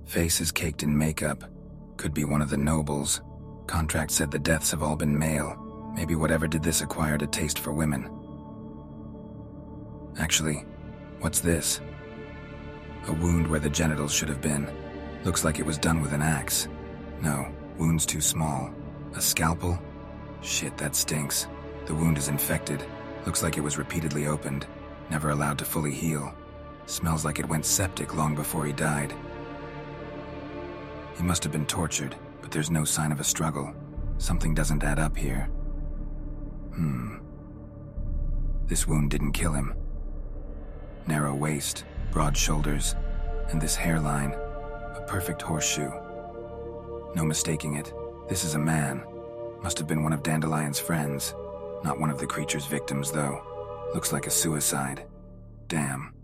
Face is caked in makeup. Could be one of the nobles. Contract said the deaths have all been male. Maybe whatever did this acquired a taste for women. Actually, what's this? A wound where the genitals should have been. Looks like it was done with an axe. No, wound's too small. A scalpel? Shit, that stinks. The wound is infected. Looks like it was repeatedly opened. Never allowed to fully heal. Smells like it went septic long before he died. He must have been tortured, but there's no sign of a struggle. Something doesn't add up here. This wound didn't kill him. Narrow waist, broad shoulders, and this hairline. A perfect horseshoe. No mistaking it. This is a man. Must have been one of Dandelion's friends. Not one of the creature's victims, though. Looks like a suicide. Damn.